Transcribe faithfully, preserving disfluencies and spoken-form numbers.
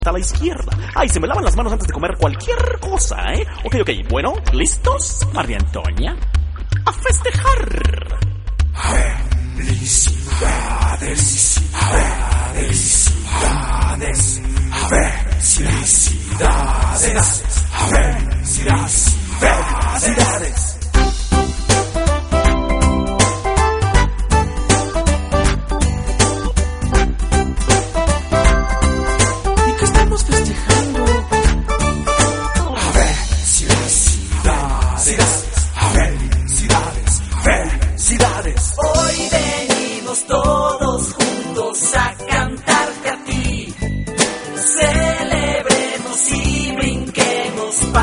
a la izquierda. Ay, se me lavan las manos antes de comer cualquier cosa, ¿eh? Ok, ok, bueno, ¿listos, María Antonia? ¡A festejar! Felicidades.